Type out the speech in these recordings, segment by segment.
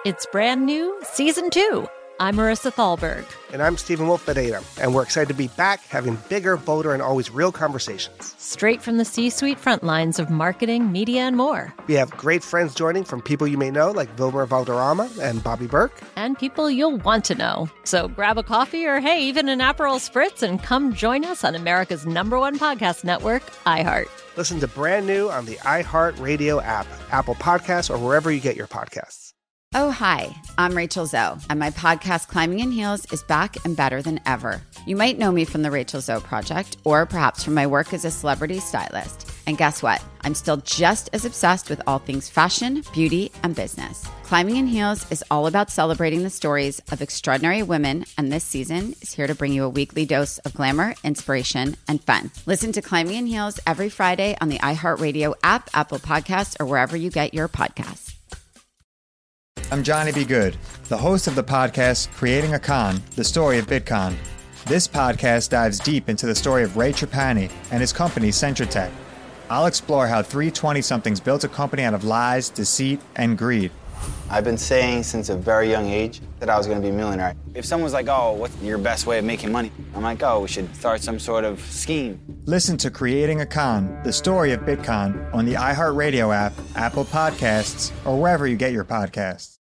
It's brand new, Season 2. I'm Marissa Thalberg. And I'm Stephen Wolf Bedeta, and we're excited to be back having bigger, bolder, and always real conversations. Straight from the C-suite front lines of marketing, media, and more. We have great friends joining from people you may know, like Wilmer Valderrama and Bobby Burke. And people you'll want to know. So grab a coffee or, hey, even an Aperol Spritz and come join us on America's #1 podcast network, iHeart. Listen to Brand New on the iHeart Radio app, Apple Podcasts, or wherever you get your podcasts. Oh, hi, I'm Rachel Zoe, and my podcast, Climbing in Heels, is back and better than ever. You might know me from the Rachel Zoe Project, or perhaps from my work as a celebrity stylist. And guess what? I'm still just as obsessed with all things fashion, beauty, and business. Climbing in Heels is all about celebrating the stories of extraordinary women, and this season is here to bring you a weekly dose of glamour, inspiration, and fun. Listen to Climbing in Heels every Friday on the iHeartRadio app, Apple Podcasts, or wherever you get your podcasts. I'm Johnny B. Good, the host of the podcast Creating a Con, the story of Bitcoin. This podcast dives deep into the story of Ray Trapani and his company, Centratech. I'll explore how three 20-somethings built a company out of lies, deceit, and greed. I've been saying since a very young age that I was going to be a millionaire. If someone's like, oh, what's your best way of making money? I'm like, oh, we should start some sort of scheme. Listen to Creating a Con, the story of Bitcoin on the iHeartRadio app, Apple Podcasts, or wherever you get your podcasts.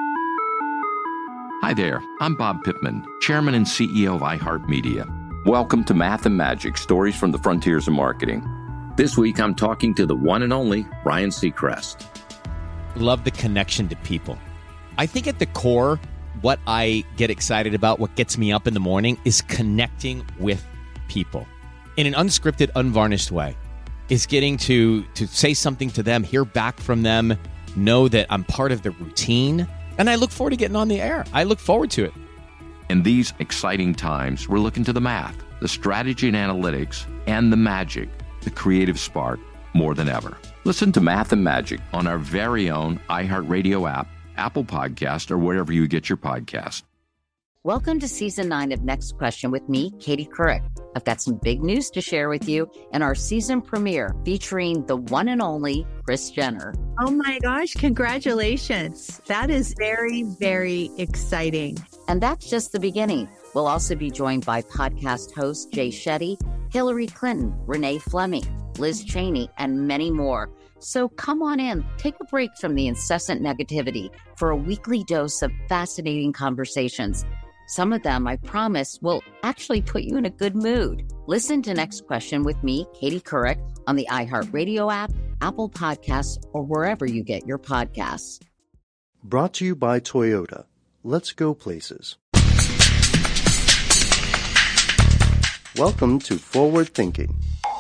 Hi there, I'm Bob Pittman, Chairman and CEO of iHeartMedia. Welcome to Math and Magic, Stories from the Frontiers of Marketing. This week I'm talking to the one and only Ryan Seacrest. Love the connection to people. I think at the core, what I get excited about, what gets me up in the morning, is connecting with people in an unscripted, unvarnished way. Is getting to say something to them, hear back from them, know that I'm part of the routine. And I look forward to getting on the air. I look forward to it. In these exciting times, we're looking to the math, the strategy and analytics, and the magic, the creative spark, more than ever. Listen to Math and Magic on our very own iHeartRadio app, Apple Podcast, or wherever you get your podcast. Welcome to Season 9 of Next Question with me, Katie Couric. I've got some big news to share with you in our season premiere featuring the one and only Kris Jenner. Oh my gosh, congratulations. That is very, very exciting. And that's just the beginning. We'll also be joined by podcast host Jay Shetty, Hillary Clinton, Renee Fleming, Liz Cheney, and many more. So come on in, take a break from the incessant negativity for a weekly dose of fascinating conversations. Some of them, I promise, will actually put you in a good mood. Listen to Next Question with me, Katie Couric, on the iHeartRadio app, Apple Podcasts, or wherever you get your podcasts. Brought to you by Toyota. Let's go places. Welcome to Forward Thinking.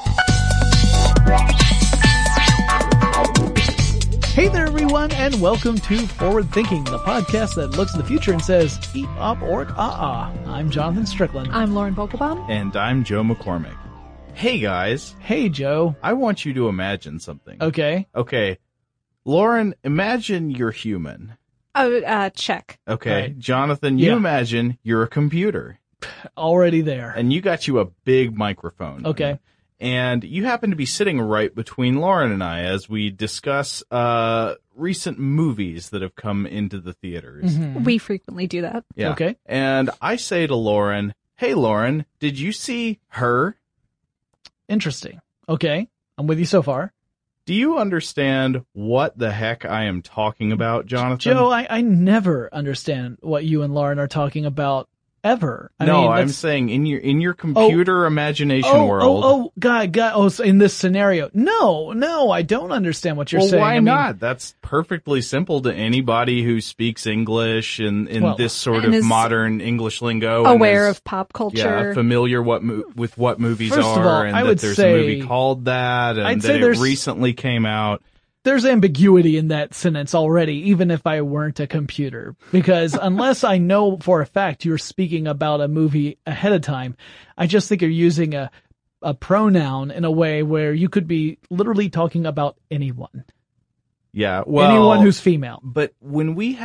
Hey there, everyone, and welcome to Forward Thinking, the podcast that looks in the future and says, eep, up, ork, I'm Jonathan Strickland. I'm Lauren Vogelbaum. And I'm Joe McCormick. Hey, guys. Hey, Joe. I want you to imagine something. Okay. Lauren, imagine you're human. Check. Okay. Right. Jonathan, you imagine you're a computer. Already there. And you got you a big microphone. Okay. And you happen to be sitting right between Lauren and I as we discuss recent movies that have come into the theaters. Mm-hmm. We frequently do that. Yeah. Okay. And I say to Lauren, hey, Lauren, did you see Her? Interesting. Okay. I'm with you so far. Do you understand what the heck I am talking about, Jonathan? Joe, I never understand what you and Lauren are talking about. Ever. I'm saying in your computer imagination world. So in this scenario. No, I don't understand what you're saying. Why not? That's perfectly simple to anybody who speaks English in this sort of modern English lingo. Aware of pop culture. Yeah, familiar with what movies First are, of all, and I that would there's say, a movie called that, and that it recently came out. There's ambiguity in that sentence already, even if I weren't a computer. Because unless I know for a fact you're speaking about a movie ahead of time, I just think you're using a pronoun in a way where you could be literally talking about anyone. Yeah, well, anyone who's female. But when we have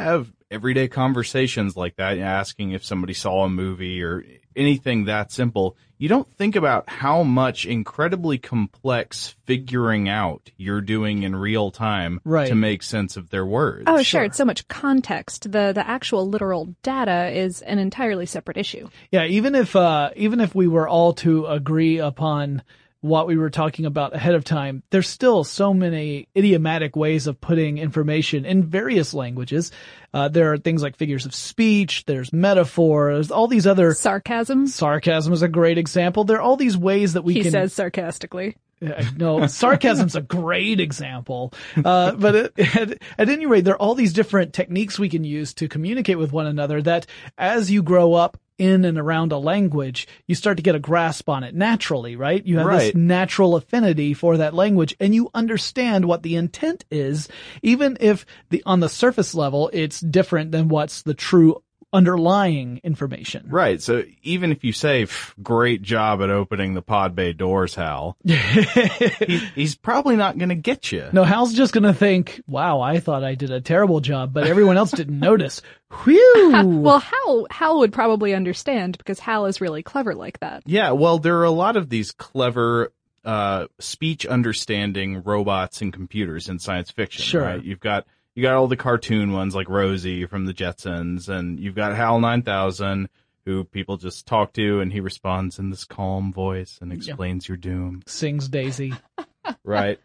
everyday conversations like that, asking if somebody saw a movie or anything that simple, you don't think about how much incredibly complex figuring out you're doing in real time to make sense of their words. Oh, sure. It's so much context. The actual literal data is an entirely separate issue. Yeah, even if we were all to agree upon what we were talking about ahead of time, there's still so many idiomatic ways of putting information in various languages. There are things like figures of speech, there's metaphors, all these other... Sarcasm? Sarcasm is a great example. There are all these ways that we can... He says sarcastically. No, sarcasm's a great example. But at any rate, there are all these different techniques we can use to communicate with one another that as you grow up in and around a language, you start to get a grasp on it naturally, right? You have this natural affinity for that language and you understand what the intent is, even if on the surface level, it's different than what's the true underlying information. Right. So even if you say, great job at opening the pod bay doors, Hal, he's probably not going to get you. No, Hal's just going to think, wow, I thought I did a terrible job, but everyone else didn't notice. Whew. Well, Hal would probably understand because Hal is really clever like that. Yeah. Well, there are a lot of these clever speech understanding robots and computers in science fiction. Sure. Right? You got all the cartoon ones like Rosie from the Jetsons, and you've got HAL 9000, who people just talk to, and he responds in this calm voice and explains your doom. Sings Daisy. Right.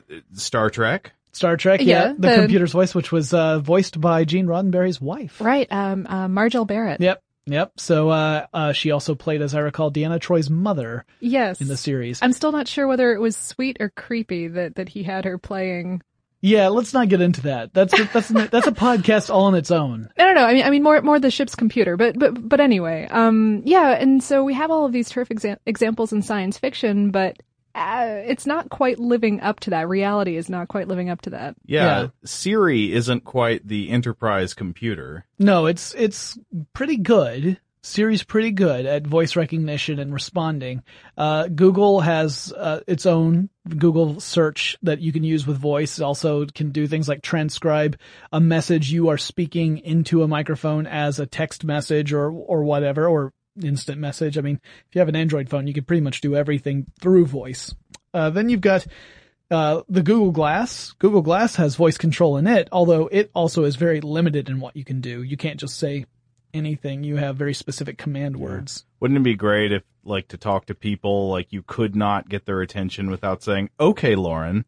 Star Trek. Star Trek, yeah. The computer's voice, which was voiced by Gene Roddenberry's wife. Right. Margelle Barrett. Yep. So she also played, as I recall, Deanna Troy's mother. Yes. In the series. I'm still not sure whether it was sweet or creepy that he had her playing. Yeah, let's not get into that. That's a podcast all on its own. No. I mean more the ship's computer, but anyway. Yeah, and so we have all of these terrific examples in science fiction, but it's not quite living up to that. Reality is not quite living up to that. Yeah. Siri isn't quite the enterprise computer. No, it's pretty good. Siri's pretty good at voice recognition and responding. Google has its own Google search that you can use with voice. It also can do things like transcribe a message you are speaking into a microphone as a text message or whatever, or instant message. I mean, if you have an Android phone, you can pretty much do everything through voice. Then you've got the Google Glass. Google Glass has voice control in it, although it also is very limited in what you can do. You can't just say anything. You have very specific command words. Wouldn't it be great if, like, to talk to people, like, you could not get their attention without saying, okay, Lauren.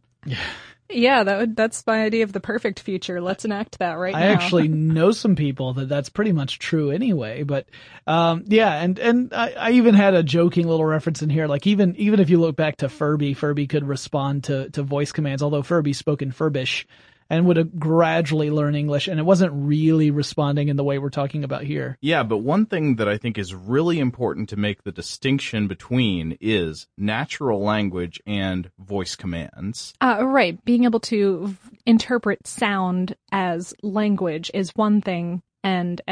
Yeah, that's my idea of the perfect future. Let's enact that right now. I actually know some people that's pretty much true anyway, but, yeah, and I even had a joking little reference in here, like even if you look back to Furby could respond to voice commands, although Furby spoke in Furbish and would gradually learn English, and it wasn't really responding in the way we're talking about here. Yeah, but one thing that I think is really important to make the distinction between is natural language and voice commands. Right. Being able to interpret sound as language is one thing, and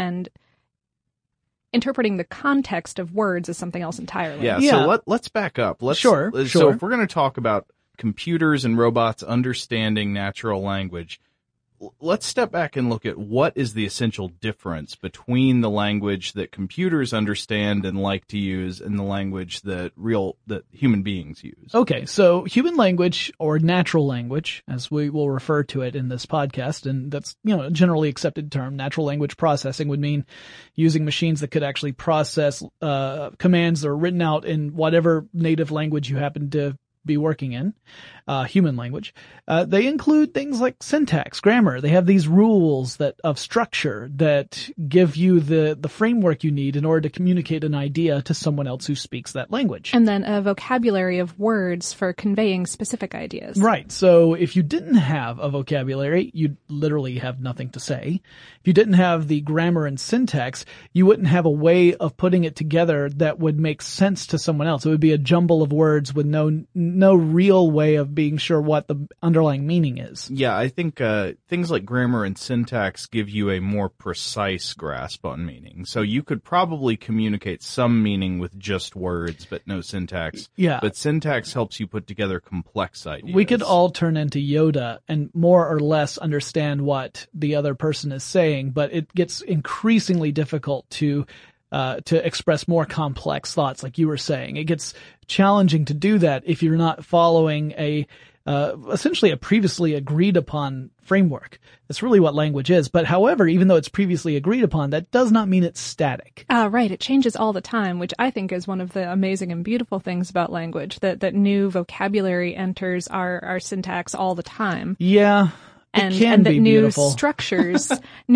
interpreting the context of words is something else entirely. Yeah. So let's back up. Sure. So if we're going to talk about computers and robots understanding natural language, let's step back and look at what is the essential difference between the language that computers understand and like to use and the language that human beings use. Okay, so human language, or natural language, as we will refer to it in this podcast, and that's, a generally accepted term. Natural language processing would mean using machines that could actually process commands that are written out in whatever native language you happen to be working in, human language. They include things like syntax, grammar. They have these rules of structure that give you the framework you need in order to communicate an idea to someone else who speaks that language. And then a vocabulary of words for conveying specific ideas. Right. So if you didn't have a vocabulary, you'd literally have nothing to say. If you didn't have the grammar and syntax, you wouldn't have a way of putting it together that would make sense to someone else. It would be a jumble of words with no no real way of being sure what the underlying meaning is. Yeah, I think things like grammar and syntax give you a more precise grasp on meaning. So you could probably communicate some meaning with just words, but no syntax. Yeah. But syntax helps you put together complex ideas. We could all turn into Yoda and more or less understand what the other person is saying, but it gets increasingly difficult to express more complex thoughts, like you were saying. It gets challenging to do that if you're not following essentially a previously agreed upon framework. That's really what language is. But however, even though it's previously agreed upon, that does not mean it's static. Right. It changes all the time, which I think is one of the amazing and beautiful things about language, that new vocabulary enters our syntax all the time. Yeah. And that new structures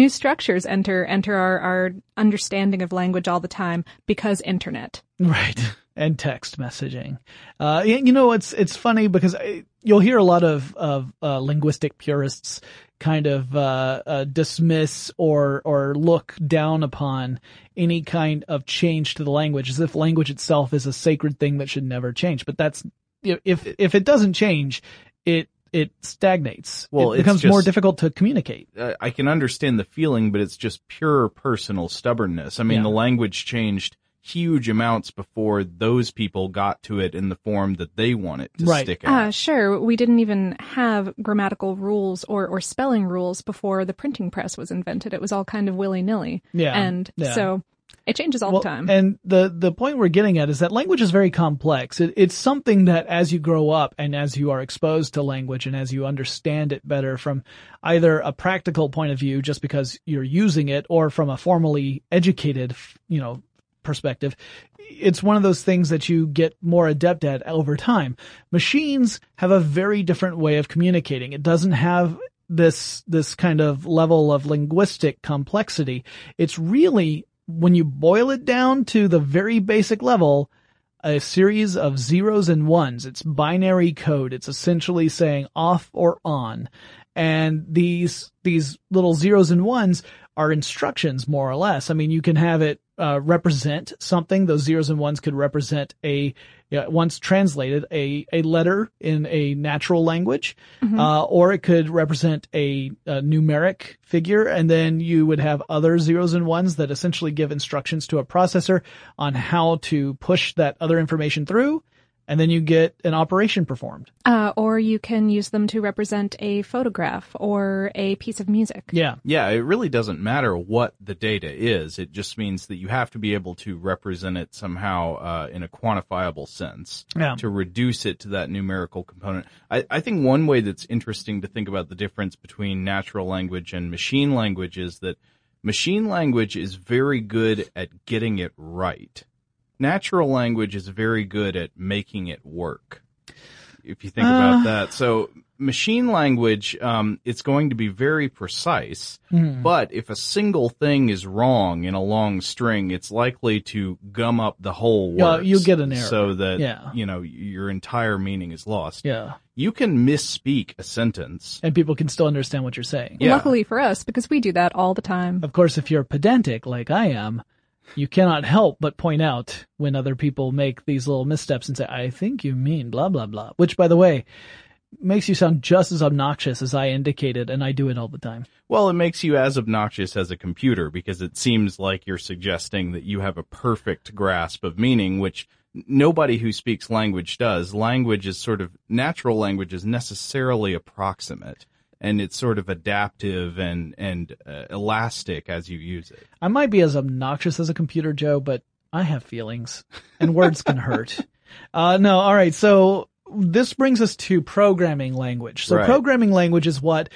enter our understanding of language all the time because internet. Right. And text messaging. It's funny because you'll hear a lot of linguistic purists kind of dismiss or look down upon any kind of change to the language as if language itself is a sacred thing that should never change. But that's, if it doesn't change, it stagnates. Well, it becomes more difficult to communicate. I can understand the feeling, but it's just pure personal stubbornness. I mean, the language changed huge amounts before those people got to it in the form that they want it to stick out. Sure. We didn't even have grammatical rules or spelling rules before the printing press was invented. It was all kind of willy-nilly. So it changes all the time. And the point we're getting at is that language is very complex. It's something that as you grow up and as you are exposed to language and as you understand it better from either a practical point of view, just because you're using it, or from a formally educated, perspective, it's one of those things that you get more adept at over time. Machines have a very different way of communicating. It doesn't have this kind of level of linguistic complexity. It's really, when you boil it down to the very basic level, a series of zeros and ones. It's binary code. It's essentially saying off or on. And these little zeros and ones are instructions, more or less. I mean, you can have it represent something. Those zeros and ones could represent once translated, a letter in a natural language, or it could represent a numeric figure, and then you would have other zeros and ones that essentially give instructions to a processor on how to push that other information through, and then you get an operation performed. Or you can use them to represent a photograph or a piece of music. Yeah, it really doesn't matter what the data is. It just means that you have to be able to represent it somehow in a quantifiable sense to reduce it to that numerical component. I think one way that's interesting to think about the difference between natural language and machine language is that machine language is very good at getting it right. Natural language is very good at making it work, if you think about that. So machine language, it's going to be very precise, but if a single thing is wrong in a long string, it's likely to gum up the whole words. You get an error. So that, your entire meaning is lost. Yeah. You can misspeak a sentence. And people can still understand what you're saying. Yeah. Luckily for us, because we do that all the time. Of course, if you're pedantic like I am, you cannot help but point out when other people make these little missteps and say, I think you mean blah, blah, blah, which, by the way, makes you sound just as obnoxious as I indicated, and I do it all the time. Well, it makes you as obnoxious as a computer because it seems like you're suggesting that you have a perfect grasp of meaning, which nobody who speaks language does. Natural language is necessarily approximate. And it's sort of adaptive and elastic as you use it. I might be as obnoxious as a computer, Joe, but I have feelings, and words can hurt. No, all right. So this brings us to programming language. So programming language is what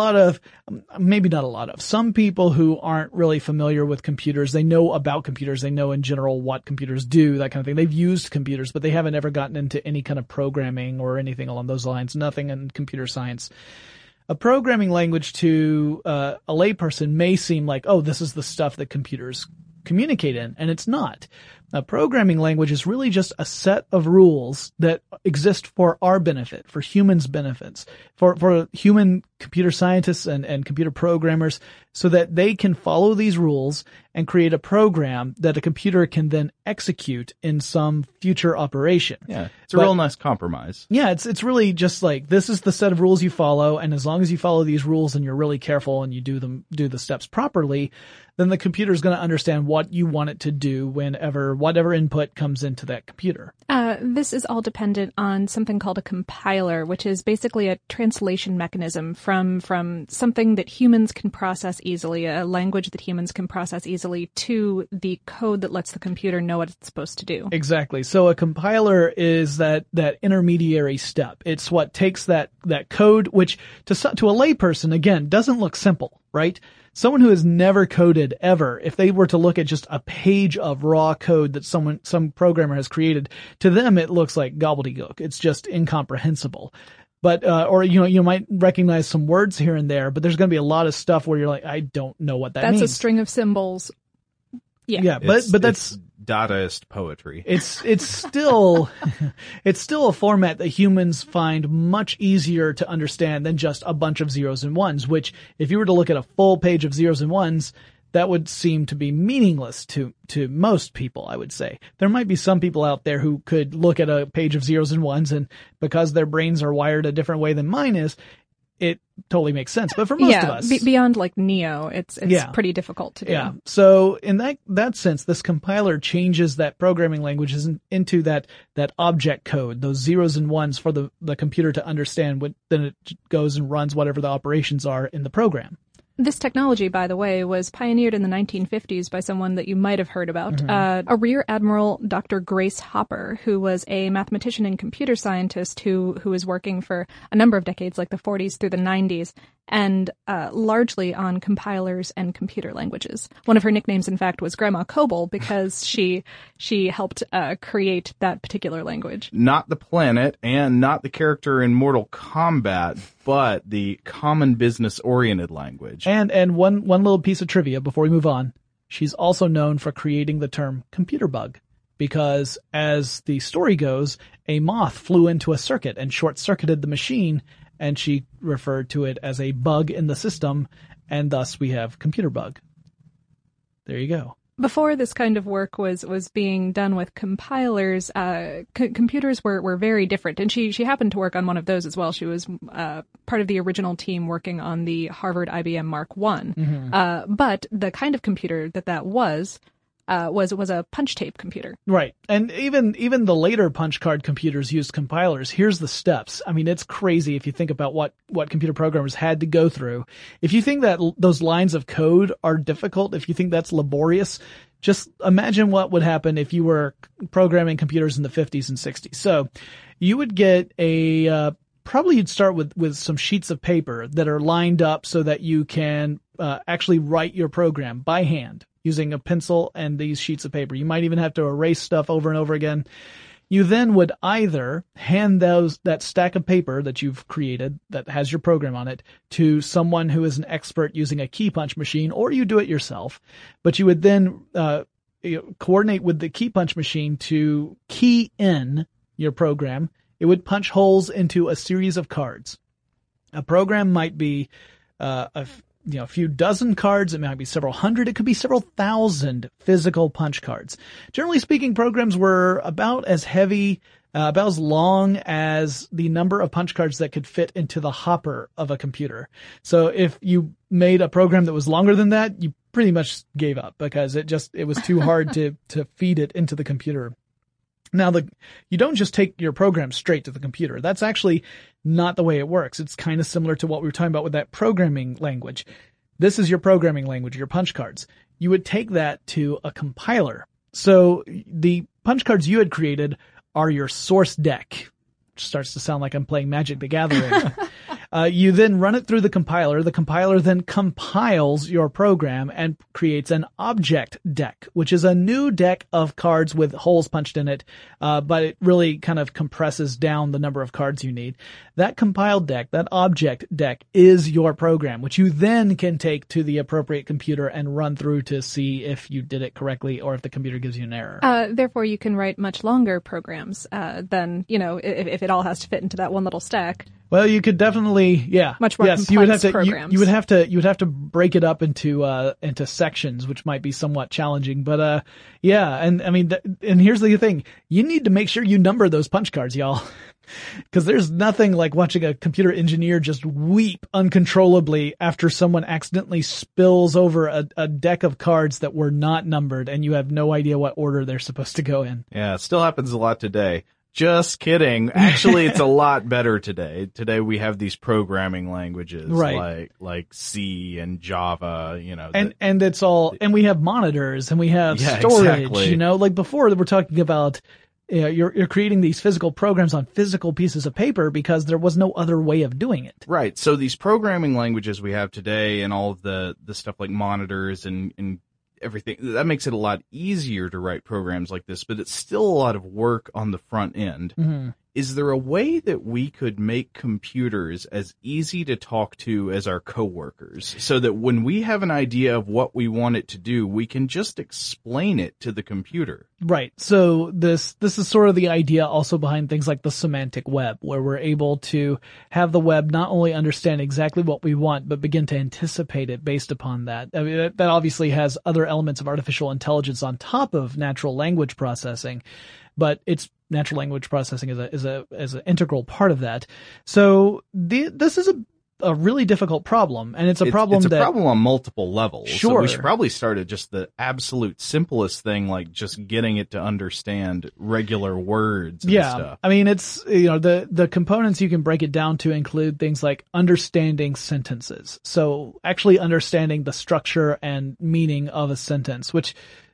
some people who aren't really familiar with computers, they know about computers, they know in general what computers do, that kind of thing. They've used computers, but they haven't ever gotten into any kind of programming or anything along those lines, nothing in computer science. A programming language to a layperson may seem like, oh, this is the stuff that computers communicate in, and it's not. A programming language is really just a set of rules that exist for our benefit, for humans' benefits, for human computer scientists and computer programmers so that they can follow these rules and create a program that a computer can then execute in some future operation. Yeah, it's a real nice compromise. Yeah, it's really just like, this is the set of rules you follow, and as long as you follow these rules and you're really careful and you do the steps properly, then the computer is going to understand what you want it to do whatever input comes into that computer. This is all dependent on something called a compiler, which is basically a translation mechanism from something that humans can process easily, a language that humans can process easily, to the code that lets the computer know what it's supposed to do. Exactly. So a compiler is that intermediary step. It's what takes that code, which to a layperson, again, doesn't look simple, right? Someone who has never coded ever, if they were to look at just a page of raw code that some programmer has created, to them it looks like gobbledygook. It's just incomprehensible. But, or, you might recognize some words here and there, but there's going to be a lot of stuff where you're like, I don't know what that means. That's a string of symbols. Yeah. Yeah, but that's Dadaist poetry. It's still a format that humans find much easier to understand than just a bunch of zeros and ones, which if you were to look at a full page of zeros and ones, that would seem to be meaningless to most people, I would say. There might be some people out there who could look at a page of zeros and ones, and because their brains are wired a different way than mine is, it totally makes sense. But for most of us, beyond like Neo, it's pretty difficult to do. Yeah. So in that sense, this compiler changes that programming languages into that object code, those zeros and ones for the computer to understand. Then it goes and runs whatever the operations are in the program. This technology, by the way, was pioneered in the 1950s by someone that you might have heard about, Mm-hmm. a Rear Admiral Dr. Grace Hopper, who was a mathematician and computer scientist who was working for a number of decades, like the 40s through the 90s, and largely on compilers and computer languages. One of her nicknames, in fact, was Grandma Coble because she helped create that particular language. Not the planet and not the character in Mortal Kombat, but the common business-oriented language. And one little piece of trivia before we move on. She's also known for creating the term computer bug because, as the story goes, a moth flew into a circuit and short-circuited the machine, and she referred to it as a bug in the system, and thus we have computer bug. There you go. Before this kind of work was being done with compilers, computers were very different. And she happened to work on one of those as well. She was part of the original team working on the Harvard IBM Mark I. Mm-hmm. But the kind of computer that was a punch tape computer. Right. And even the later punch card computers used compilers. Here's the steps. I mean, it's crazy if you think about what computer programmers had to go through. If you think that those lines of code are difficult, if you think that's laborious, just imagine what would happen if you were programming computers in the 50s and 60s. So you would get probably you'd start with some sheets of paper that are lined up so that you can actually write your program by hand, using a pencil and these sheets of paper. You might even have to erase stuff over and over again. You then would either hand that stack of paper that you've created that has your program on it to someone who is an expert using a key punch machine, or you do it yourself. But you would then coordinate with the key punch machine to key in your program. It would punch holes into a series of cards. A program might be a few dozen cards. It might be several hundred. It could be several thousand physical punch cards. Generally speaking, programs were about as heavy, about as long as the number of punch cards that could fit into the hopper of a computer. So if you made a program that was longer than that, you pretty much gave up because it was too hard to feed it into the computer. Now, you don't just take your program straight to the computer. That's actually not the way it works. It's kind of similar to what we were talking about with that programming language. This is your programming language, your punch cards. You would take that to a compiler. So the punch cards you had created are your source deck. Which starts to sound like I'm playing Magic the Gathering. You then run it through the compiler. The compiler then compiles your program and creates an object deck, which is a new deck of cards with holes punched in it, but it really kind of compresses down the number of cards you need. That compiled deck, that object deck, is your program, which you then can take to the appropriate computer and run through to see if you did it correctly or if the computer gives you an error. Therefore, you can write much longer programs than, if it all has to fit into that one little stack. Well, you could definitely, much more complex you would have to, programs. you would have to break it up into sections, which might be somewhat challenging. But and I mean, and here's the thing: you need to make sure you number those punch cards, y'all, because there's nothing like watching a computer engineer just weep uncontrollably after someone accidentally spills over a deck of cards that were not numbered, and you have no idea what order they're supposed to go in. Yeah, it still happens a lot today. Just kidding. Actually, it's a lot better today. Today we have these programming languages like C and Java, and it's all, and we have monitors and we have storage, exactly. like before we're talking about, you're creating these physical programs on physical pieces of paper because there was no other way of doing it. Right. So these programming languages we have today and all of the stuff like monitors and everything, that makes it a lot easier to write programs like this, but it's still a lot of work on the front end. Mm-hmm. Is there a way that we could make computers as easy to talk to as our coworkers so that when we have an idea of what we want it to do, we can just explain it to the computer? Right. So this is sort of the idea also behind things like the semantic web, where we're able to have the web not only understand exactly what we want, but begin to anticipate it based upon that. I mean, that obviously has other elements of artificial intelligence on top of natural language processing, but it's natural language processing is an integral part of that. So this is a really difficult problem, and it's a problem on multiple levels. Sure. So we should probably start at just the absolute simplest thing, like just getting it to understand regular words and stuff. I mean, it's, the components you can break it down to include things like understanding sentences. So actually understanding the structure and meaning of a sentence, which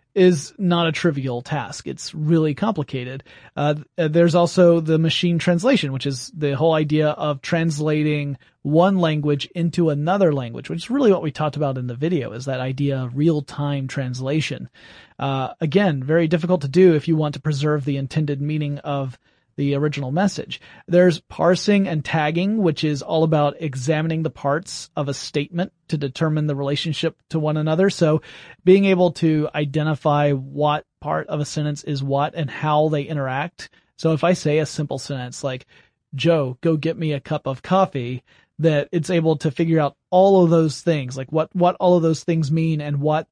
is not a trivial task. It's really complicated. There's also the machine translation, which is the whole idea of translating one language into another language, which is really what we talked about in the video, is that idea of real-time translation. Again, very difficult to do if you want to preserve the intended meaning of the original message. There's parsing and tagging, which is all about examining the parts of a statement to determine the relationship to one another. So being able to identify what part of a sentence is what and how they interact. So if I say a simple sentence like, Joe, go get me a cup of coffee, that it's able to figure out all of those things, like what all of those things mean and what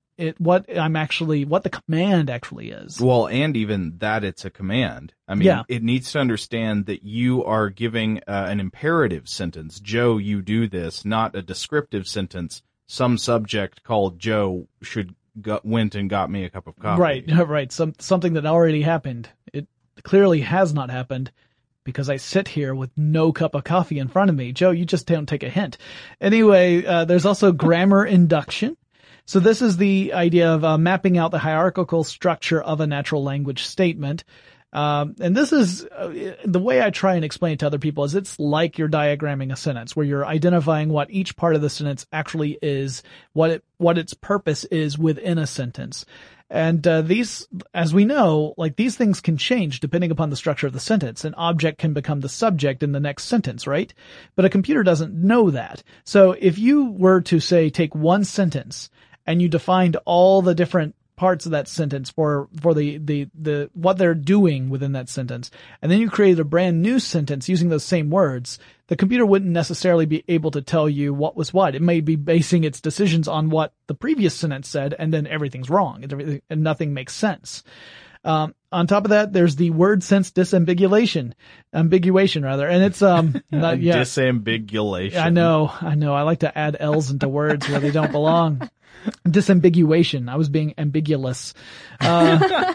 the command actually is. Well, and even that it's a command. I mean, It needs to understand that you are giving an imperative sentence. Joe, you do this, not a descriptive sentence. Some subject called Joe went and got me a cup of coffee. Right. Something that already happened. It clearly has not happened because I sit here with no cup of coffee in front of me. Joe, you just don't take a hint. Anyway, there's also grammar induction. So this is the idea of mapping out the hierarchical structure of a natural language statement. And this is the way I try and explain it to other people is it's like you're diagramming a sentence where you're identifying what each part of the sentence actually is, what its purpose is within a sentence. And these, as we know, like these things can change depending upon the structure of the sentence. An object can become the subject in the next sentence, right? But a computer doesn't know that. So if you were to say take one sentence and you defined all the different parts of that sentence for the what they're doing within that sentence, and then you created a brand new sentence using those same words, the computer wouldn't necessarily be able to tell you what was what. It may be basing its decisions on what the previous sentence said, and then everything's wrong and nothing makes sense. On top of that, there's the word sense ambiguation, and it's disambiguation. I know. I like to add L's into words where they don't belong. Disambiguation. I was being ambiguous. So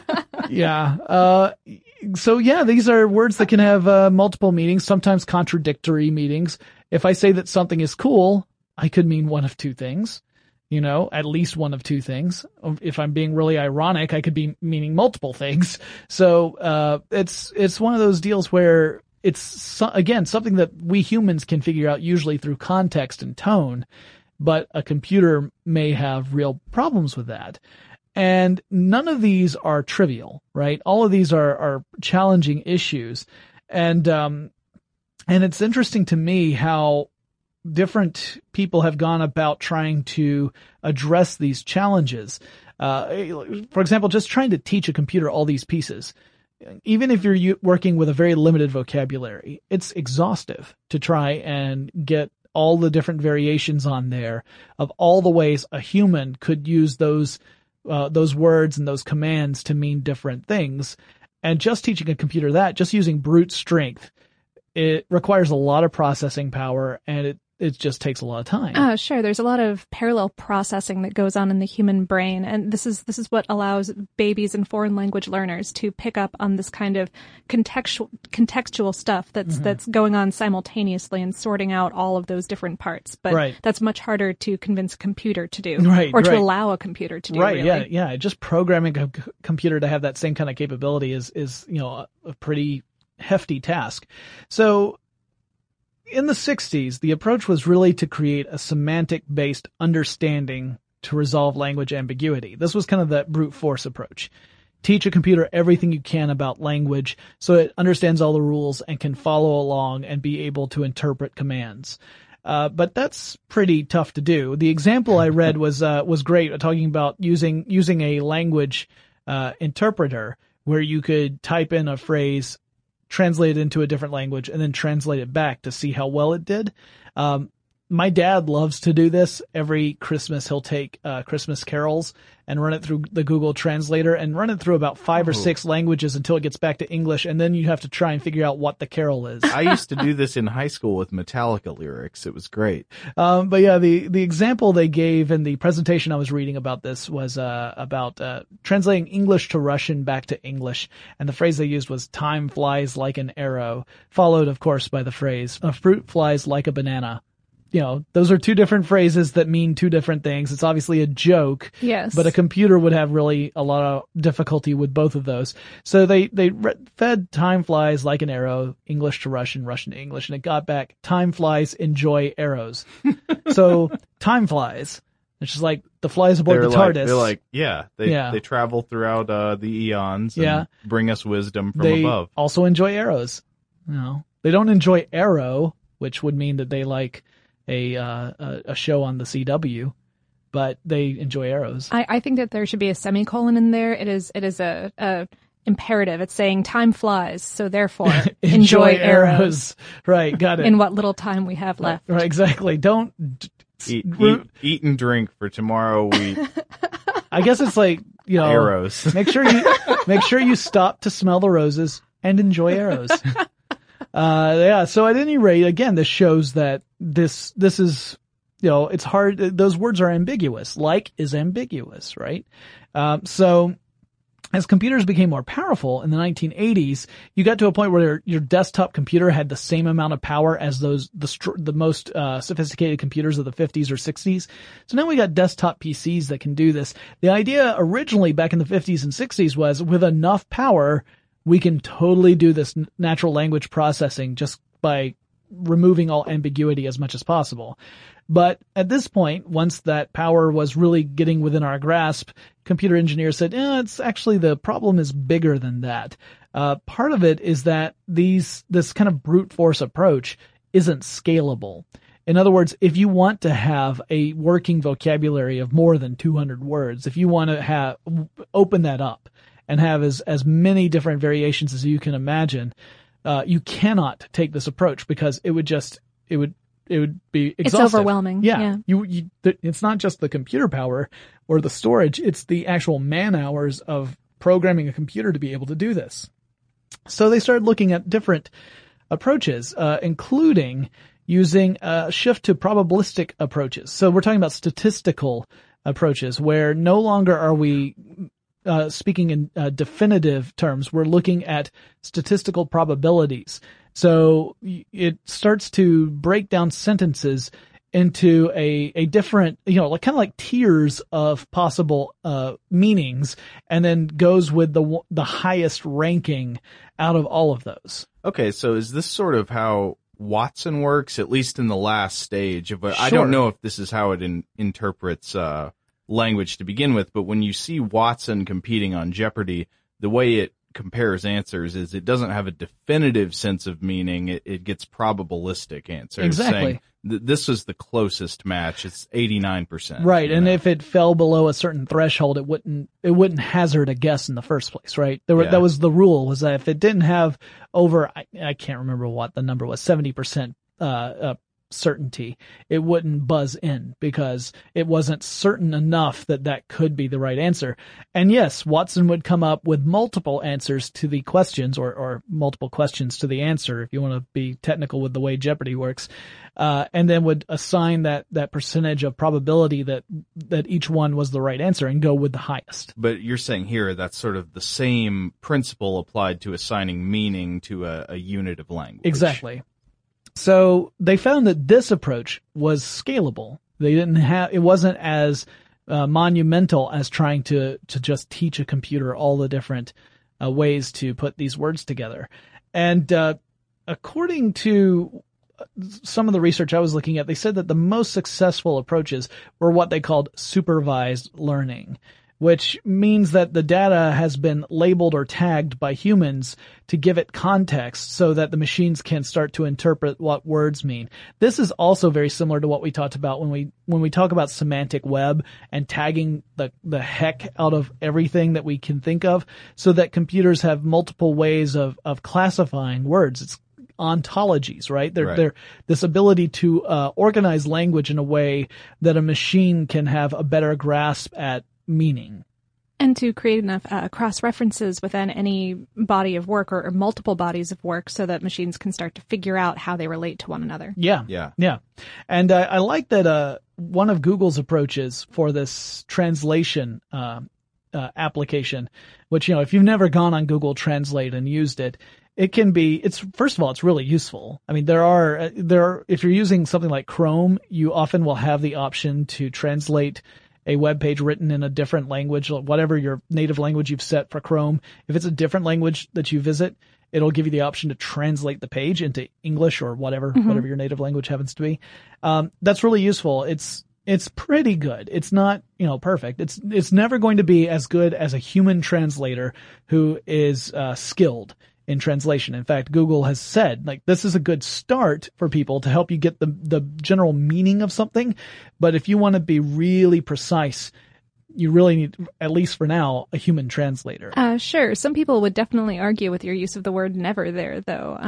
these are words that can have multiple meanings, sometimes contradictory meanings. If I say that something is cool, I could mean one of two things. At least one of two things. If I'm being really ironic, I could be meaning multiple things. So, it's one of those deals where it's, again, something that we humans can figure out usually through context and tone, but a computer may have real problems with that. And none of these are trivial, right? All of these are challenging issues. And it's interesting to me how different people have gone about trying to address these challenges. For example, just trying to teach a computer all these pieces. even if you're working with a very limited vocabulary, it's exhaustive to try and get all the different variations on there of all the ways a human could use those words and those commands to mean different things. And just teaching a computer that, just using brute strength, it requires a lot of processing power, and it just takes a lot of time. Sure. There's a lot of parallel processing that goes on in the human brain. And this is what allows babies and foreign language learners to pick up on this kind of contextual stuff that's going on simultaneously and sorting out all of those different parts. But that's much harder to convince a computer to do, or to allow a computer to do. Right. Really. Yeah. Just programming a computer to have that same kind of capability is a pretty hefty task. So, in the 60s, the approach was really to create a semantic-based understanding to resolve language ambiguity. This was kind of that brute force approach. Teach a computer everything you can about language so it understands all the rules and can follow along and be able to interpret commands. But that's pretty tough to do. The example I read was great, talking about using a language interpreter where you could type in a phrase, translate it into a different language, and then translate it back to see how well it did. My dad loves to do this. Every Christmas, he'll take Christmas carols and run it through the Google Translator and run it through about 5 or 6 languages until it gets back to English, and then you have to try and figure out what the carol is. I used to do this in high school with Metallica lyrics. It was great. But yeah, the example they gave in the presentation I was reading about this was about translating English to Russian back to English, and the phrase they used was "time flies like an arrow," followed, of course, by the phrase "a fruit flies like a banana." Those are two different phrases that mean two different things. It's obviously a joke. Yes. But a computer would have really a lot of difficulty with both of those. So they fed "time flies like an arrow," English to Russian, Russian to English, and it got back "time flies, enjoy arrows." So time flies. It's just like the flies aboard the TARDIS. They travel throughout the eons and bring us wisdom from above. They also enjoy arrows. They don't enjoy Arrow, which would mean that they like a show on the CW, but they enjoy arrows. I think that there should be a semicolon in there. It is a imperative. It's saying time flies, so therefore enjoy arrows. Right, got it. In what little time we have left. Right, exactly. Don't eat and drink for tomorrow. I guess it's like arrows. Make sure you stop to smell the roses and enjoy arrows. So at any rate, again, this shows that this is, it's hard. Those words are ambiguous. Like is ambiguous, right? So as computers became more powerful in the 1980s, you got to a point where your desktop computer had the same amount of power as the most sophisticated computers of the 50s or 60s. So now we got desktop PCs that can do this. The idea originally back in the 50s and 60s was with enough power, we can totally do this natural language processing just by removing all ambiguity as much as possible. But at this point, once that power was really getting within our grasp, computer engineers said, it's actually the problem is bigger than that. Part of it is that this kind of brute force approach isn't scalable. In other words, if you want to have a working vocabulary of more than 200 words, if you want to open that up and have as many different variations as you can imagine, you cannot take this approach because it would be exhaustive. It's overwhelming. Yeah. It's not just the computer power or the storage, it's the actual man hours of programming a computer to be able to do this. So they started looking at different approaches, including using a shift to probabilistic approaches. So we're talking about statistical approaches where no longer are we speaking in definitive terms. We're looking at statistical probabilities. So it starts to break down sentences into a different, kind of like tiers of possible meanings, and then goes with the highest ranking out of all of those. Okay, so is this sort of how Watson works, at least in the last stage? Sure. I don't know if this is how it interprets language to begin with, but when you see Watson competing on Jeopardy, the way it compares answers is it doesn't have a definitive sense of meaning. It gets probabilistic answers. Exactly. Saying this is the closest match. It's 89%. Right. And if it fell below a certain threshold, it wouldn't hazard a guess in the first place, right? That was the rule, was that if it didn't have over, I can't remember what the number was, 70%, certainty, it wouldn't buzz in because it wasn't certain enough that could be the right answer. And yes, Watson would come up with multiple answers to the questions or multiple questions to the answer, if you want to be technical with the way Jeopardy works, and then would assign that percentage of probability that each one was the right answer and go with the highest. But you're saying here that's sort of the same principle applied to assigning meaning to a unit of language. Exactly. So they found that this approach was scalable. It wasn't as monumental as trying to just teach a computer all the different ways to put these words together. And according to some of the research I was looking at, they said that the most successful approaches were what they called supervised learning, which means that the data has been labeled or tagged by humans to give it context so that the machines can start to interpret what words mean. This is also very similar to what we talked about when we talk about semantic web and tagging the heck out of everything that we can think of, so that computers have multiple ways of classifying words. It's ontologies, right? They're this ability to organize language in a way that a machine can have a better grasp at meaning. And to create enough cross-references within any body of work or multiple bodies of work so that machines can start to figure out how they relate to one another. Yeah. And I like that one of Google's approaches for this translation application, which, if you've never gone on Google Translate and used it, first of all, it's really useful. I mean, there are, if you're using something like Chrome, you often will have the option to translate a web page written in a different language, whatever your native language you've set for Chrome. If it's a different language that you visit, it'll give you the option to translate the page into English or whatever your native language happens to be. That's really useful. It's pretty good. It's not, perfect. It's never going to be as good as a human translator who is skilled in translation. In fact, Google has said, this is a good start for people to help you get the general meaning of something. But if you want to be really precise, you really need, at least for now, a human translator. Sure. Some people would definitely argue with your use of the word never there, though.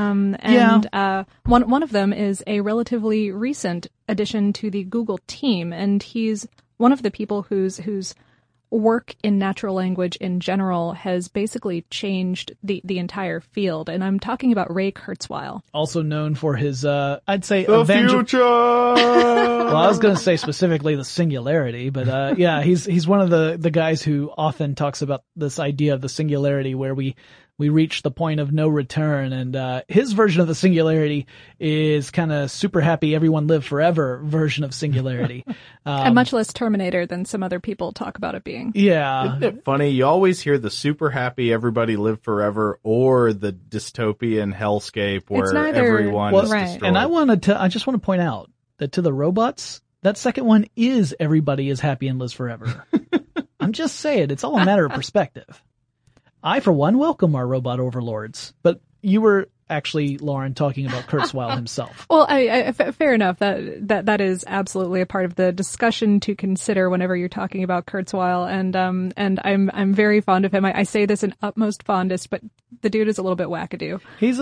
One of them is a relatively recent addition to the Google team, and he's one of the people whose work in natural language in general has basically changed the entire field. And I'm talking about Ray Kurzweil. Also known for his, I'd say, the future! Well, I was going to say specifically the singularity, but, he's one of the guys who often talks about this idea of the singularity where we reach the point of no return. And his version of the singularity is kind of super happy everyone live forever version of singularity. And much less Terminator than some other people talk about it being. Yeah. Isn't it funny? You always hear the super happy everybody live forever or the dystopian hellscape where everyone is destroyed. And I just want to point out that to the robots, that second one is everybody is happy and lives forever. I'm just saying, it's all a matter of perspective. I, for one, welcome our robot overlords. But you were actually, Lauren, talking about Kurzweil himself. Well, fair enough. That is absolutely a part of the discussion to consider whenever you're talking about Kurzweil. And I'm very fond of him. I say this in utmost fondest, but the dude is a little bit wackadoo.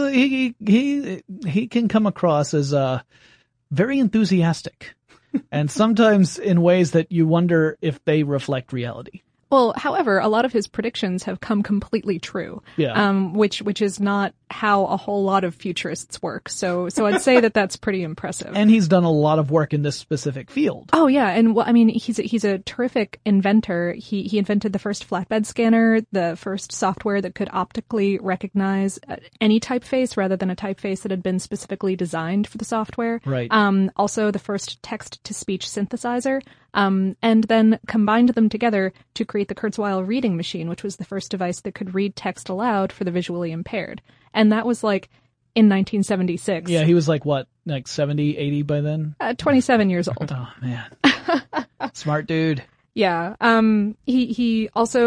He can come across as very enthusiastic, and sometimes in ways that you wonder if they reflect reality. Well, however, a lot of his predictions have come completely true. Yeah. Which is not how a whole lot of futurists work. So I'd say that's pretty impressive. And he's done a lot of work in this specific field. Oh yeah, and he's a terrific inventor. He invented the first flatbed scanner, the first software that could optically recognize any typeface rather than a typeface that had been specifically designed for the software. Right. Also the first text-to-speech synthesizer. And then combined them together to create the Kurzweil reading machine, which was the first device that could read text aloud for the visually impaired. And that was in 1976. Yeah, he was 70, 80 by then? 27 years old. Oh, man. Smart dude. Yeah. He also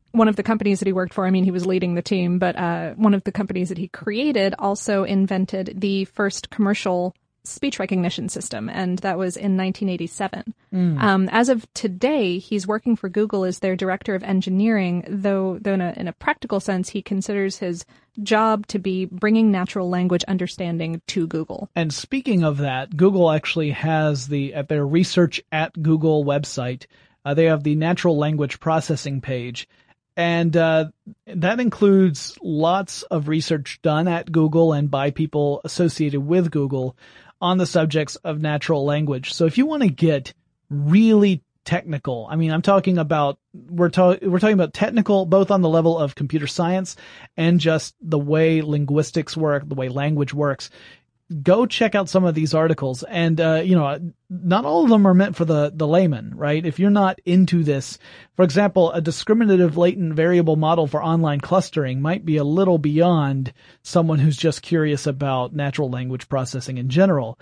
one of the companies that he worked for, I mean, he was leading the team, but one of the companies that he created also invented the first commercial speech recognition system, and that was in 1987. As of today, he's working for Google as their director of engineering, though in a practical sense, he considers his job to be bringing natural language understanding to Google. And speaking of that, Google actually has at their Research at Google website, they have the natural language processing page. And that includes lots of research done at Google and by people associated with Google on the subjects of natural language. So if you want to get really technical, I mean, I'm talking about, we're talking about technical both on the level of computer science and just the way linguistics work, the way language works. Go check out some of these articles. And, not all of them are meant for the layman, right? If you're not into this, for example, a discriminative latent variable model for online clustering might be a little beyond someone who's just curious about natural language processing in general.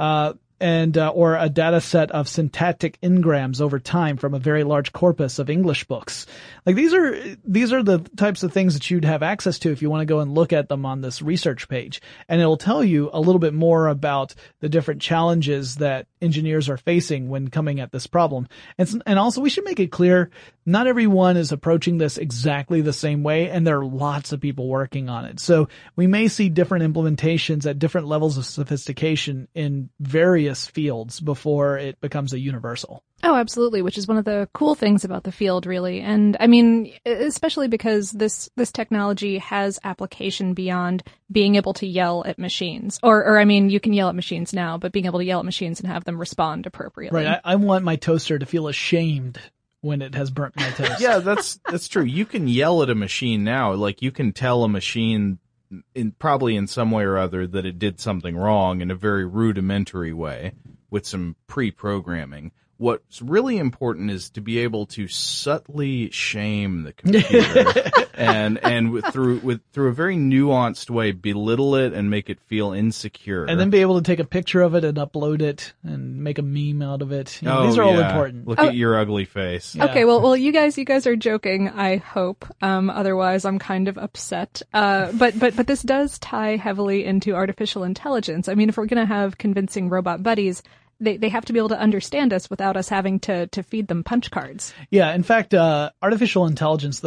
Or a data set of syntactic engrams over time from a very large corpus of English books. Like these are the types of things that you'd have access to if you want to go and look at them on this research page. And it'll tell you a little bit more about the different challenges that engineers are facing when coming at this problem. And also we should make it clear, not everyone is approaching this exactly the same way, and there are lots of people working on it. So we may see different implementations at different levels of sophistication in various fields before it becomes a universal. Oh, absolutely, which is one of the cool things about the field, really. And I mean, especially because this technology has application beyond being able to yell at machines. Or I mean, you can yell at machines now, but being able to yell at machines and have them respond appropriately. Right. I want my toaster to feel ashamed when it has burnt my toast. Yeah, that's true. You can yell at a machine now. Like, you can tell a machine probably in some way or other that it did something wrong in a very rudimentary way with some pre-programming. What's really important is to be able to subtly shame the computer and through a very nuanced way belittle it and make it feel insecure. And then be able to take a picture of it and upload it and make a meme out of it. These are all important. Look at your ugly face. Yeah. Okay, well, you guys are joking, I hope. Otherwise I'm kind of upset. But this does tie heavily into artificial intelligence. I mean, if we're going to have convincing robot buddies, they have to be able to understand us without us having to feed them punch cards. Yeah, in fact, artificial intelligence,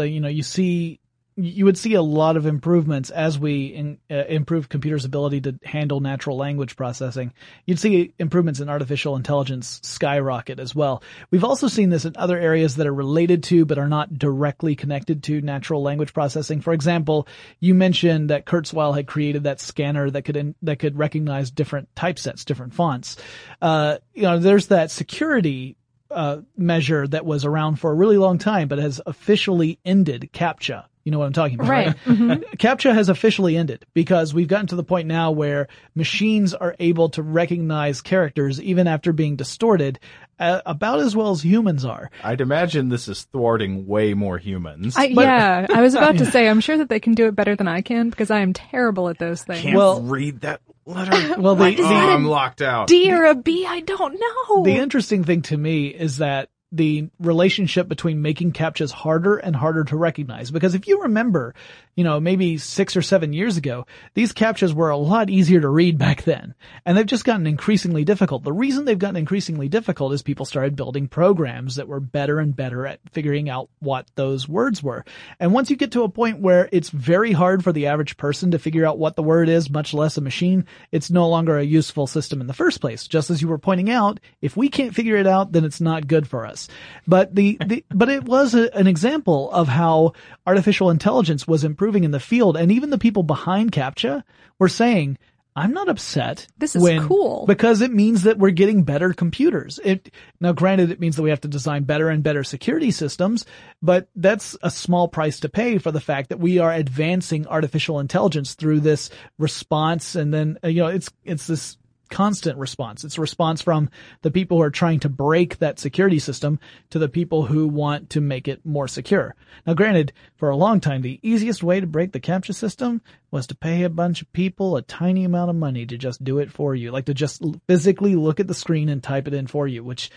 you would see a lot of improvements as we improve computers' ability to handle natural language processing. You'd see improvements in artificial intelligence skyrocket as well. We've also seen this in other areas that are related to but are not directly connected to natural language processing. For example, you mentioned that Kurzweil had created that scanner that could recognize different typesets, different fonts. There's that security measure that was around for a really long time but has officially ended, CAPTCHA. You know what I'm talking about, right? Mm-hmm. CAPTCHA has officially ended because we've gotten to the point now where machines are able to recognize characters even after being distorted about as well as humans are. I'd imagine this is thwarting way more humans. I was about to say, I'm sure that they can do it better than I can because I am terrible at those things. Can't read that letter. Well, I'm locked out. D or a B? I don't know. The interesting thing to me is that the relationship between making CAPTCHAs harder and harder to recognize. Because if you remember, maybe 6 or 7 years ago, these CAPTCHAs were a lot easier to read back then. And they've just gotten increasingly difficult. The reason they've gotten increasingly difficult is people started building programs that were better and better at figuring out what those words were. And once you get to a point where it's very hard for the average person to figure out what the word is, much less a machine, it's no longer a useful system in the first place. Just as you were pointing out, if we can't figure it out, then it's not good for us. But but it was an example of how artificial intelligence was improving in the field, and even the people behind CAPTCHA were saying, I'm not upset. This is cool. Because it means that we're getting better computers. Now granted, it means that we have to design better and better security systems, but that's a small price to pay for the fact that we are advancing artificial intelligence through this response. And then, it's this constant response. It's a response from the people who are trying to break that security system to the people who want to make it more secure. Now, granted, for a long time, the easiest way to break the CAPTCHA system was to pay a bunch of people a tiny amount of money to just do it for you, like to just physically look at the screen and type it in for you, which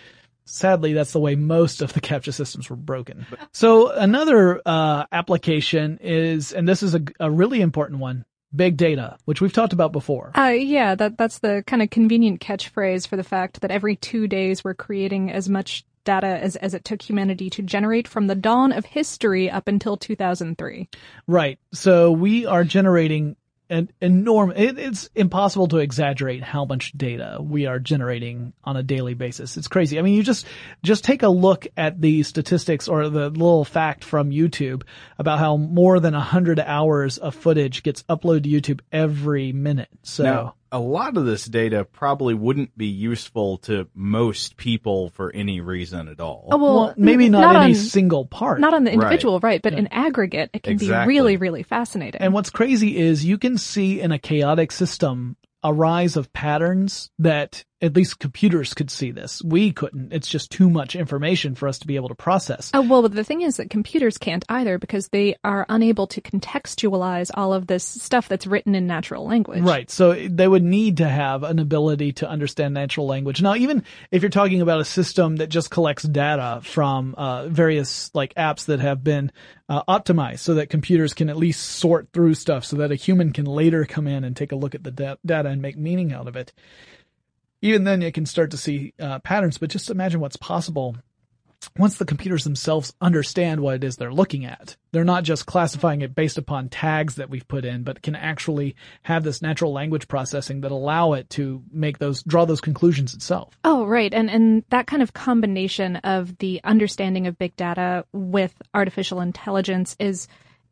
Sadly, that's the way most of the CAPTCHA systems were broken. So another application is, and this is a really important one, big data, which we've talked about before. Yeah, that's the kind of convenient catchphrase for the fact that every 2 days we're creating as much data as it took humanity to generate from the dawn of history up until 2003. Right. So we are generating an enormous, it's impossible to exaggerate how much data we are generating on a daily basis. It's crazy. I mean, you just take a look at the statistics or the little fact from YouTube about how more than 100 hours of footage gets uploaded to YouTube every minute. So now, a lot of this data probably wouldn't be useful to most people for any reason at all. Oh, well, maybe not any single part. Not on the individual, right? But in aggregate, it can be really, really fascinating. And what's crazy is you can see in a chaotic system a rise of patterns that at least computers could see this. We couldn't. It's just too much information for us to be able to process. Oh, well, the thing is that computers can't either because they are unable to contextualize all of this stuff that's written in natural language. Right. So they would need to have an ability to understand natural language. Now, even if you're talking about a system that just collects data from various like apps that have been optimized so that computers can at least sort through stuff so that a human can later come in and take a look at the data and make meaning out of it. Even then you can start to see patterns, but just imagine what's possible once the computers themselves understand what it is they're looking at. They're not just classifying it based upon tags that we've put in, but can actually have this natural language processing that allow it to draw those conclusions itself. Oh, right. And that kind of combination of the understanding of big data with artificial intelligence is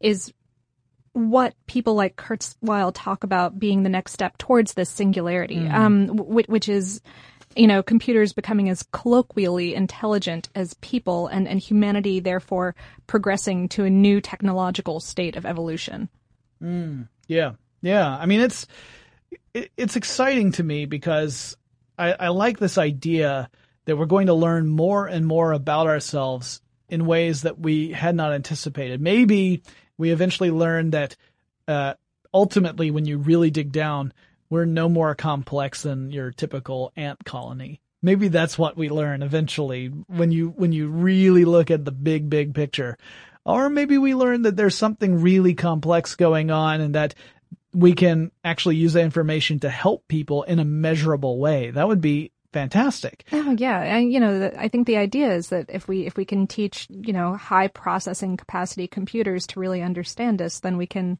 what people like Kurzweil talk about being the next step towards this singularity, which is, computers becoming as colloquially intelligent as people and humanity therefore progressing to a new technological state of evolution. Yeah. I mean, it's exciting to me because I like this idea that we're going to learn more and more about ourselves in ways that we had not anticipated. Maybe we eventually learn that ultimately, when you really dig down, we're no more complex than your typical ant colony. Maybe that's what we learn eventually when you really look at the big picture. Or maybe we learn that there's something really complex going on and that we can actually use that information to help people in a measurable way. That would be fantastic. Oh, yeah. And, I think the idea is that if we can teach, high processing capacity computers to really understand us, then we can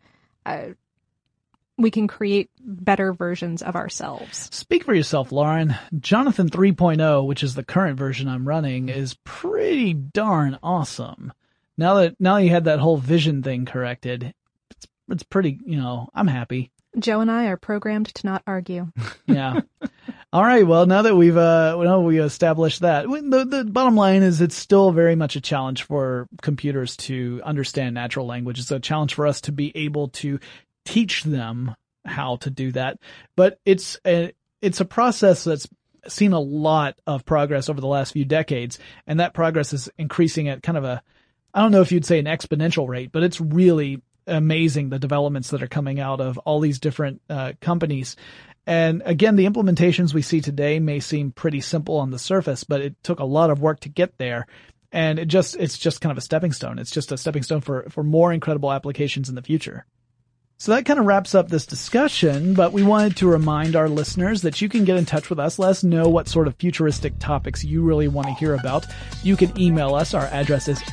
create better versions of ourselves. Speak for yourself, Lauren. Jonathan 3.0, which is the current version I'm running, is pretty darn awesome. Now you had that whole vision thing corrected, it's pretty, I'm happy. Joe and I are programmed to not argue. Yeah. All right. Well, now that we established that, the bottom line is it's still very much a challenge for computers to understand natural language. It's a challenge for us to be able to teach them how to do that. But it's a process that's seen a lot of progress over the last few decades, and that progress is increasing at kind of I don't know if you'd say an exponential rate, but it's really amazing the developments that are coming out of all these different companies. And again, the implementations we see today may seem pretty simple on the surface, but it took a lot of work to get there. And it's just kind of a stepping stone. It's just a stepping stone for more incredible applications in the future. So that kind of wraps up this discussion, but we wanted to remind our listeners that you can get in touch with us. Let us know what sort of futuristic topics you really want to hear about. You can email us. Our address is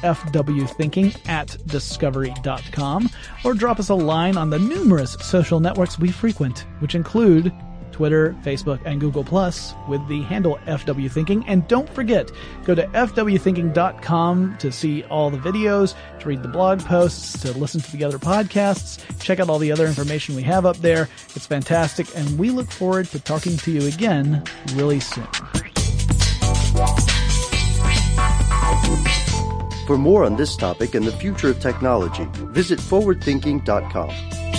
fwthinking@discovery.com, or drop us a line on the numerous social networks we frequent, which include Twitter, Facebook, and Google+, with the handle FWThinking. And don't forget, go to fwthinking.com to see all the videos, to read the blog posts, to listen to the other podcasts, check out all the other information we have up there. It's fantastic, and we look forward to talking to you again really soon. For more on this topic and the future of technology, visit forwardthinking.com.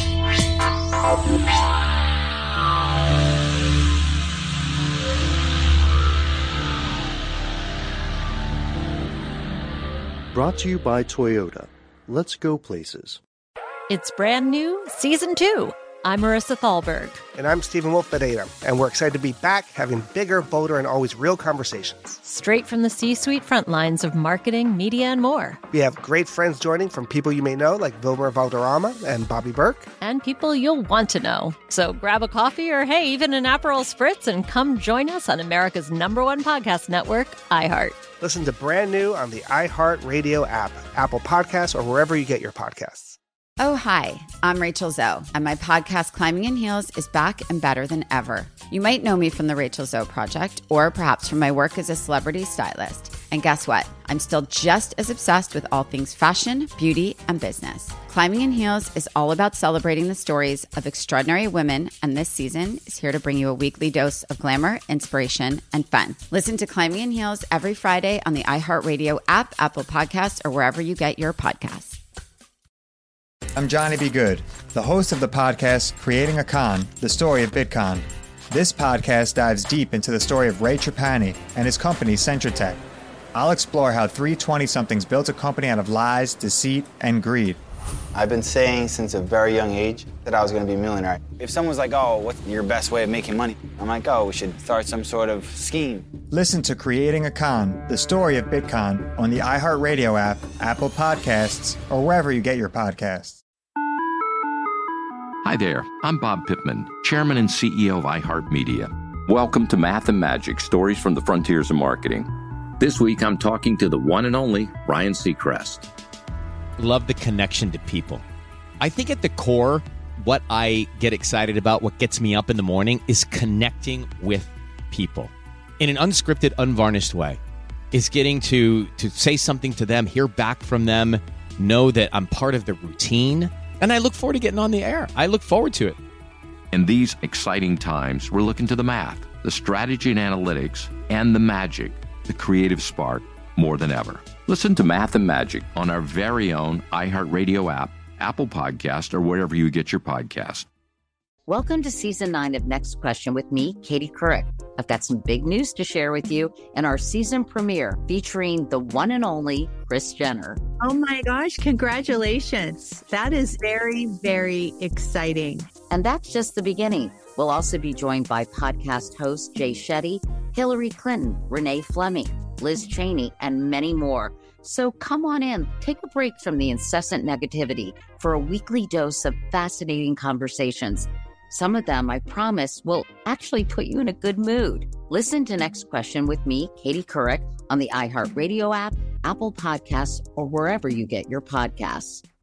Brought to you by Toyota. Let's go places. It's brand new, season 2. I'm Marissa Thalberg. And I'm Stephen Wolf Bedeta, and we're excited to be back having bigger, bolder, and always real conversations. Straight from the C-suite front lines of marketing, media, and more. We have great friends joining from people you may know, like Wilmer Valderrama and Bobby Burke. And people you'll want to know. So grab a coffee or, hey, even an Aperol Spritz and come join us on America's #1 podcast network, iHeart. Listen to Brand New on the iHeart Radio app, Apple Podcasts, or wherever you get your podcasts. Oh, hi, I'm Rachel Zoe, and my podcast, Climbing in Heels, is back and better than ever. You might know me from the Rachel Zoe Project, or perhaps from my work as a celebrity stylist. And guess what? I'm still just as obsessed with all things fashion, beauty, and business. Climbing in Heels is all about celebrating the stories of extraordinary women, and this season is here to bring you a weekly dose of glamour, inspiration, and fun. Listen to Climbing in Heels every Friday on the iHeartRadio app, Apple Podcasts, or wherever you get your podcasts. I'm Johnny B. Good, the host of the podcast Creating a Con, the story of Bitcoin. This podcast dives deep into the story of Ray Trapani and his company, Centratech. I'll explore how three 20-somethings built a company out of lies, deceit, and greed. I've been saying since a very young age that I was going to be a millionaire. If someone's like, oh, what's your best way of making money? I'm like, oh, we should start some sort of scheme. Listen to Creating a Con, the story of Bitcoin on the iHeartRadio app, Apple Podcasts, or wherever you get your podcasts. Hi there, I'm Bob Pittman, Chairman and CEO of iHeartMedia. Welcome to Math and Magic, Stories from the Frontiers of Marketing. This week, I'm talking to the one and only Ryan Seacrest. Love the connection to people. I think at the core, what I get excited about, what gets me up in the morning, is connecting with people in an unscripted, unvarnished way. Is getting to say something to them, hear back from them, know that I'm part of the routine. And I look forward to getting on the air. I look forward to it. In these exciting times, we're looking to the math, the strategy and analytics, and the magic, the creative spark, more than ever. Listen to Math and Magic on our very own iHeartRadio app, Apple Podcast, or wherever you get your podcast. Welcome to Season 9 of Next Question with me, Katie Couric. I've got some big news to share with you in our season premiere featuring the one and only Kris Jenner. Oh my gosh, congratulations. That is very, very exciting. And that's just the beginning. We'll also be joined by podcast host Jay Shetty, Hillary Clinton, Renee Fleming, Liz Cheney, and many more. So come on in, take a break from the incessant negativity for a weekly dose of fascinating conversations. Some of them, I promise, will actually put you in a good mood. Listen to Next Question with me, Katie Couric, on the iHeartRadio app, Apple Podcasts, or wherever you get your podcasts.